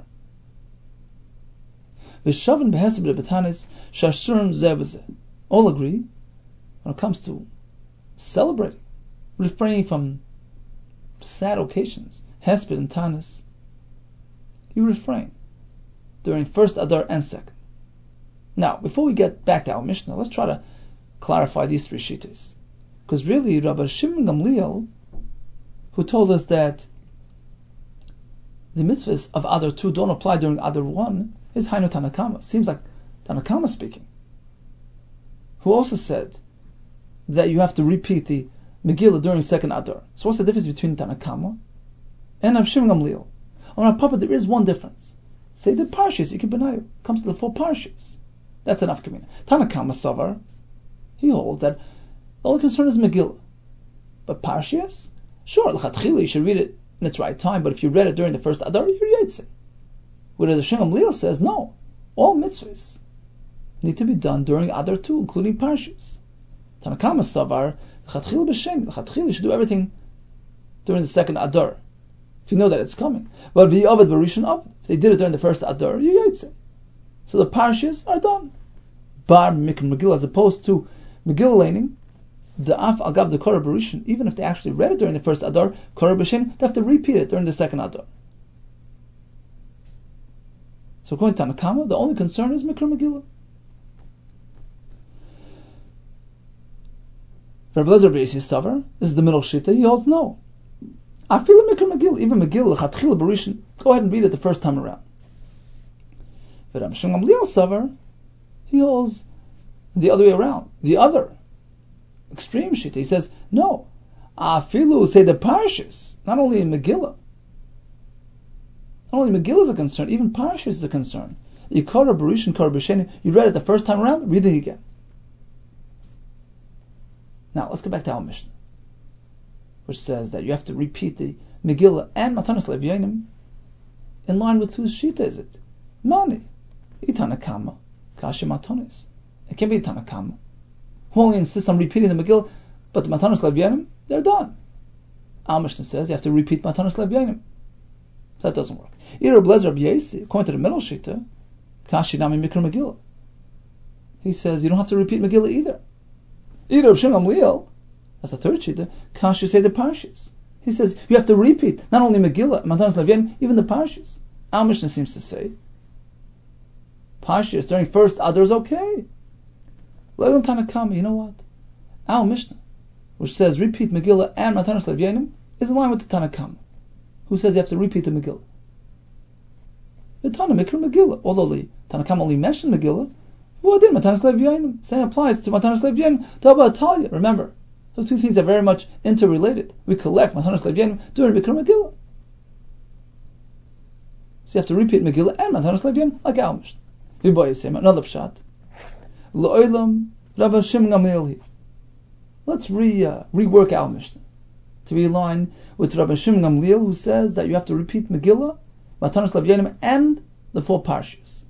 V'shavin behesed b'betanis shashurim zeh v'zeh. All agree when it comes to celebrating, refraining from sad occasions, hesped and tanis. You refrain during first Adar and second. Now, before we get back to our Mishnah, let's try to clarify these three shittas. Because really, Rabbi Shimon Gamliel, who told us that the mitzvahs of Adar two don't apply during Adar one, is Hainu Tanakama. Seems like Tanakama speaking. Who also said that you have to repeat the Megillah during second Adar. So what's the difference between Tanakama and Rabbi Shimon Gamliel? On our Papa, there is one difference. Say the Parshas, Ikar Benayu, comes to the four Parshas. That's enough Kamina. Tanakama Savar, he holds that the only concern is Megillah. But Parshas, sure, l'chatchila, you should read it in its right time, but if you read it during the first Adar, you're Yaitse. Whereas the Shem Gamliel says, no, all mitzvahs need to be done during Adar two, including Parshas. Tanakama Savar, l'chatchila b'shem, l'chatchila, you should do everything during the second Adar, if you know that it's coming. But v'yovad b'rishon av, if they did it during the first Adar, you're Yaitse. So the Parshas are done. Bar Mikra Megillah, as opposed to Megillah laning, the Af Agav the Korah B'Rishon, even if they actually read it during the first Adar, Korah B'Shen, they have to repeat it during the second Adar. So according to Tanakama, the only concern is Mikra Megillah. Rabbi Lezer B'Yisi Savar, this is the middle shita, he holds no. I feel a Mikra Megillah, even Megillah, L'chatchila B'Rishon, go ahead and read it the first time around. But Rabbi Shimon Gamliel Savar, he holds the other way around, the other extreme shita. He says, no, afilu say the Parshas, not only in Megillah. Not only Megillah is a concern, even Parshas is a concern. Yikara B'Rishon Korah B'Sheni, you read it the first time around, read it again. Now let's go back to our Mishnah, which says that you have to repeat the Megillah and Matanos Levyanim in line with whose shita is it? Mani. Itanakama. Kashi Matanis. It can be Tanakama, who only insists on repeating the Megillah, but the Matanos Levyanim, they're done. Our Mishnah says you have to repeat Matanos Levyanim. That doesn't work. Either Blazer Rabbi Yesi, according to the middle shita, Kashi Nami Mikra Megillah. He says you don't have to repeat Megillah either. Either Rabbi Shimon Gamliel, that's the third shita, Kashi say the Parshas. He says you have to repeat not only Megillah, Matanos Levyanim, even the Parshas. Our Mishnah seems to say Parshas during first Adar is okay. Le'elam Tanakama, you know what? Our Mishnah, which says repeat Megillah and Matanos Levyanim, is in line with the Tanakama, who says you have to repeat the Megillah. The Tana Mikra Megillah, although the Tanakama only mentioned Megillah, what did Matanos Levyanim? Same applies to Matanos Levyanim, Taba Atalia. Remember, those two things are very much interrelated. We collect Matanos Levyanim during Mikra Megillah. So you have to repeat Megillah and Matanos Levyanim like our Mishnah. Another pshat. L'olam Rabbi Shimon Gamliel. Let's re uh, rework our Mishnah to be in line with Rabbi Shimon Gamliel, who says that you have to repeat Megillah, Matanos Levyanim, and the four Parshas.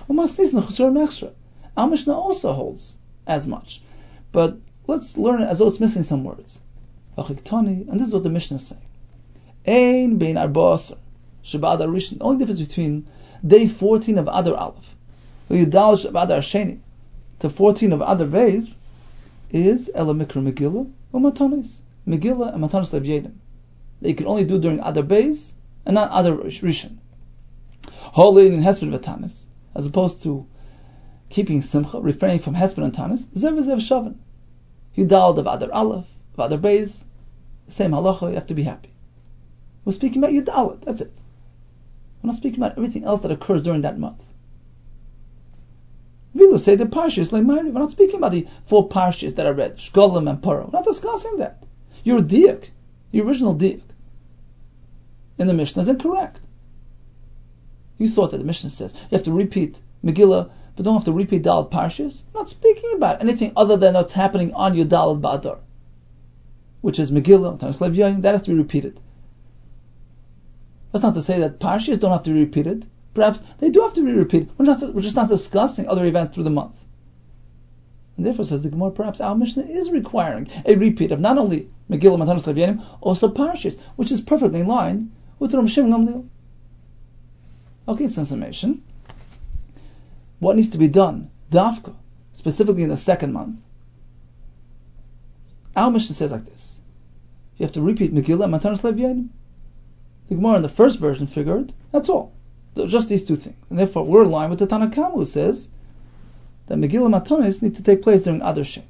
Our Mishnah also holds as much, but let's learn it as though it's missing some words. And this is what the Mishnah is saying. Ein bein arba asar sheba Adar Rishon. The only difference between day fourteen of Adar Aleph Yudalish of Adar Sheni to fourteen of Adar Beis is Ela Mikra Megillah or Matanis. Megillah and Matanis Levyanim. That you can only do during Adar Beis and not Adar Rishon. Holy in Hesped V'Tanis, as opposed to keeping Simcha, refraining from Hesped and Tanis, Zev Zev Shavan. Yudal of Adar Aleph, of Adar Beis, the same halacha, you have to be happy. We're speaking about Yudalit, that's it. We're not speaking about everything else that occurs during that month. We will say the Parshas, like We're not speaking about the four Parshas that are read, Shkolim and Paro. We're not discussing that. Your diak, the original diak in the Mishnah is incorrect. You thought that the Mishnah says you have to repeat Megillah, but don't have to repeat Dalet Parshas. We're not speaking about anything other than what's happening on your Dalet Ba'adar, which is Megillah, Matanos Levyanim, that has to be repeated. That's not to say that Parshas don't have to be repeated. Perhaps they do have to be repeated. We're, not, we're just not discussing other events through the month. And therefore, says the Gemara, perhaps our Mishnah is requiring a repeat of not only Megillah, Matanos, Lev Yonim, also Parshas, which is perfectly in line with Rav Shimon Gamliel. Okay, it's in summation. What needs to be done, Dafka, specifically in the second month? Our Mishnah says like this: you have to repeat Megillah, Matanos, Lev Yonim. The Gemara in the first version figured that's all, just these two things, and therefore we're in line with the Tanna Kama, who says that Megillah Matanos need to take place during Adar Sheni,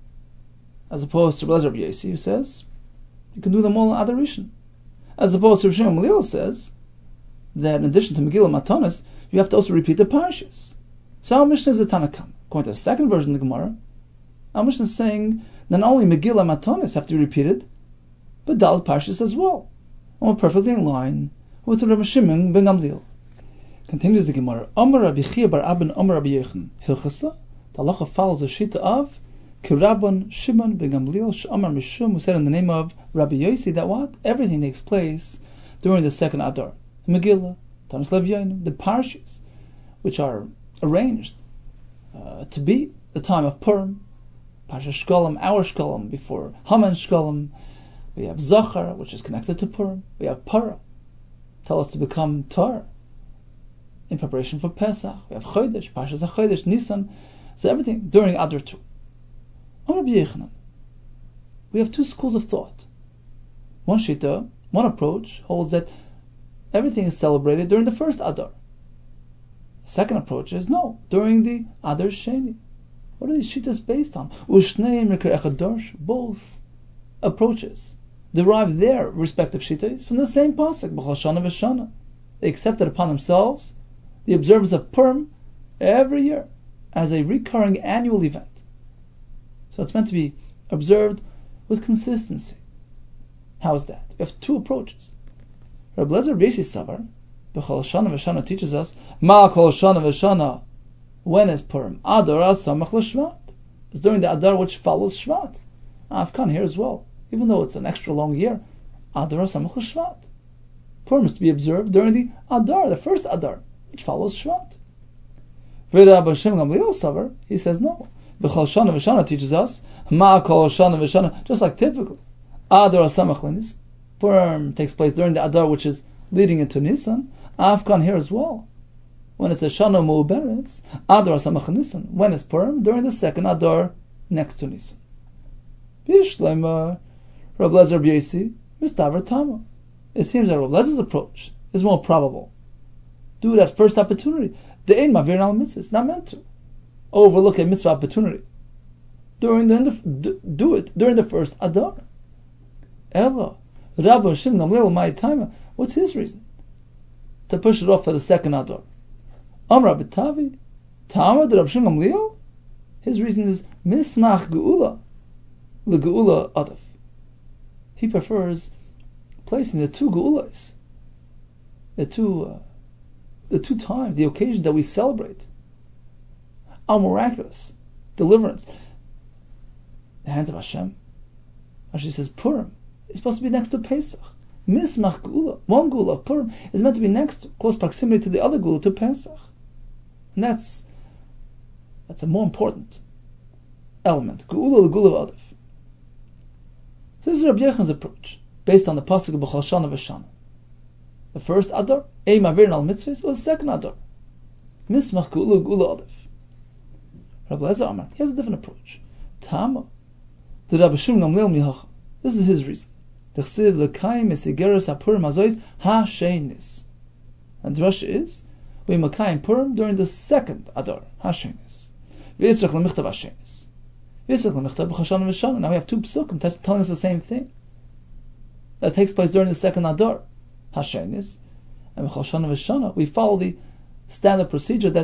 as opposed to Rabbi Yossi, who says you can do them all in Adar Rishon, as opposed to Rav Shimon Gamliel says that in addition to Megillah Matanos, you have to also repeat the parashas. So our Mishnah is the Tanna Kama. According to the second version of the Gemara, our Mishnah is saying not only Megillah Matanos have to be repeated, but Dalet parashas as well, and we're perfectly in line with Rav Shimon ben Gamliel. Continues the Gemara. Amar Rabbi Chia bar Abban Amar Rabbi Yechon Hilchasa. The halacha follows the shita of Kirabban Shimon ben Gamliel Sh'amar Mishum, who said in the name of Rabbi Yossi that what? Everything takes place during the second Adar. Megillah, Tanis Lev Yonim, the parshas, which are arranged uh, to be the time of Purim, Parsha Shkolim, our Shkolim, before Haman Shkolim. We have Zachar, which is connected to Purim. We have Para, tell us to become Tar in preparation for Pesach. We have Chodesh, Parshas HaChodesh, Nisan. So everything during Adar two. Amar Rabbi Yechanan, we have two schools of thought. One shita, one approach holds that everything is celebrated during the first Adar. The second approach is no, during the Adar Sheni. What are these shitas based on? Ushneim Rikar Echad Darsh, both approaches derive their respective shitas from the same pasuk, B'chol Shana V'Shana. They accepted upon themselves the observance of Purim every year as a recurring annual event. So it's meant to be observed with consistency. How is that? We have two approaches. Rabbi Lezer B'Yesi Savar, B'chol Shana V'Shana teaches us, Ma Kol Shana V'Shana, when is Purim? Adar Samach L'Shvat. It's during the Adar which follows Shvat. Afkan here as well. Even though it's an extra long year, Adar Samach L'Shvat. Purim is to be observed during the Adar, the first Adar, which follows Shvat. Rabbi Shimon Gamliel Savar, he says no. B'chol Shana V'Shana teaches us, Ma Kol Shana V'Shana, just like typically, Adar Samach L'Nis. Purim takes place during the Adar, which is leading into Nisan. Afkan here as well. When it's a Shana Mu'beretz, Adar Samach Nisan. When is Purim? During the second Adar, next to Nisan. B'Yishleima, Rabbi Lezer B'Yesi, Mistaver Tama. It seems that Rabbi Lezer's approach is more probable. Do it at first opportunity. De'ein mavir al mitzvahs, not meant to overlook a mitzvah opportunity. During the do it during the first Adar. Ella, Rabbi Shimon Gamliel my time. What's his reason to push it off for the second Adar? Amar B'Tavi, Tama de Rabbi Shimon Gamliel. His reason is mismach geula, the geula adaf. He prefers placing the two geulas, the two, uh, the two times, the occasion that we celebrate our miraculous deliverance, the hands of Hashem. Actually says Purim is supposed to be next to Pesach. Mismach geula, one geula of Purim is meant to be next to, close proximity to the other geula, to Pesach, and that's that's a more important element. Geula, the geula of Adaf. So this is Rabbi Yechan's approach, based on the pasuk of B'chol Shana V'Shana. The first Adar, Ei Mavirin al Mitzvahs, was the second Adar. Mismach Geula Geula Adaf. Rabbi Lezer Amar, he has a different approach. Tama, the Rabbi Shimon Gamliel Mihacha. This is his reason. L'chsiv l'kayim esigeres haPurim hazois ha-sheinis. And the Rashi is, we makayim Purim during the second Adar, ha-sheinis. V'yisrach l'michtav ha-sheinis. V'yisrach l'michtav B'chol Shana V'Shana. Now we have two psukim t- telling us the same thing. That takes place during the second Adar, ha-sheinis. And B'chol Shana V'Shana, we follow the standard procedure that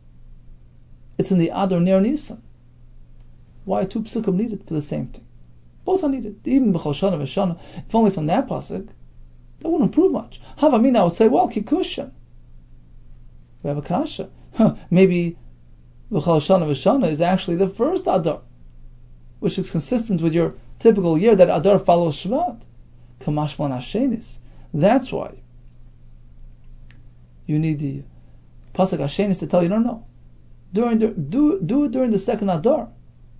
it's in the Adar near Nisan. Why are two psukim needed for the same thing? Both are needed. Even B'chol Shana V'Shana, if only from that pasuk, that wouldn't prove much. Havamina would say, well, Kikushan. We have a kasha. Huh, maybe B'chol Shana V'Shana is actually the first Adar, which is consistent with your typical year that Adar follows Shvat. Kamashman Hashenis. That's why you need the pasuk Hashenis to tell you, no, no. During the, do do it during the second Adar.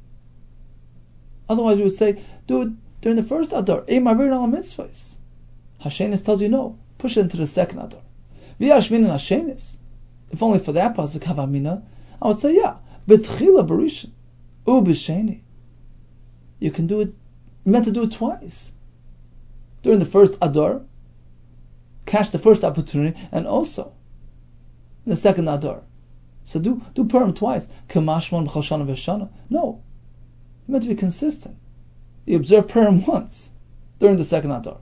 Otherwise, we would say, do it during the first Adar. Ei ma'avirin al mitzvahs. Hashenis tells you no. Push it into the second Adar. V'yashmin and Hashenis. If only for that pasuk havamina, I would say yeah. B'tchila b'rishon u b'sheni. You can do it. You meant to do it twice. During the first Adar, catch the first opportunity, and also in the second Adar. So do do Purim twice. Kamashmon b'choshana v'shana. No, you meant to be consistent. You observe Purim once during the second Adar.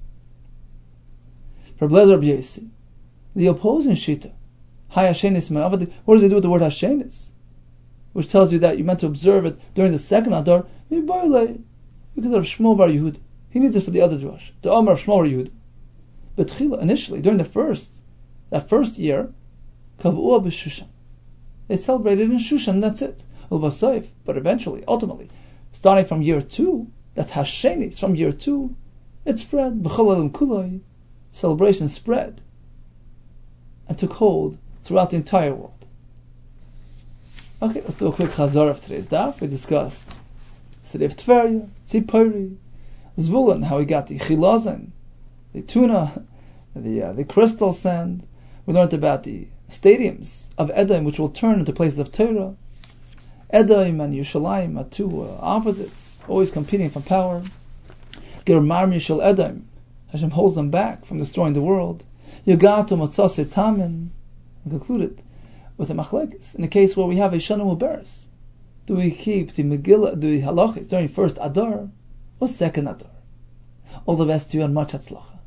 For Blazer B'Yesi, the opposing Shita, Hay Hashenis Me'avadi. What does he do with the word Hashenis? Which tells you that you meant to observe it during the second Adar. Because of Shmuel Bar Yehuda, he needs it for the other Drush. The Omer of Shmuel Bar Yehuda. But Chila, initially, during the first, that first year, Kavuah b'Shushan. They celebrated in Shushan, that's it. But eventually, ultimately, starting from year two, that's Hashenis, from year two, it spread. B'chol kulai, celebration spread and took hold throughout the entire world. Okay, let's do a quick chazar of today's daf. We discussed city of Tveria, Tzipori, Zvulun, how we got the chilazon, the tuna, the uh, the crystal sand. We learned about the stadiums of Edom, which will turn into places of Torah. Edom and Yerushalayim are two uh, opposites, always competing for power. Germar Mishal Edom, Hashem holds them back from destroying the world. Yogato Matzase Tamen, and concluded with a machlekes. In the case where we have a Shana Muberes, do we keep the Megillah, the halachis during first Adar or second Adar? All the best to you and much hatzlacha.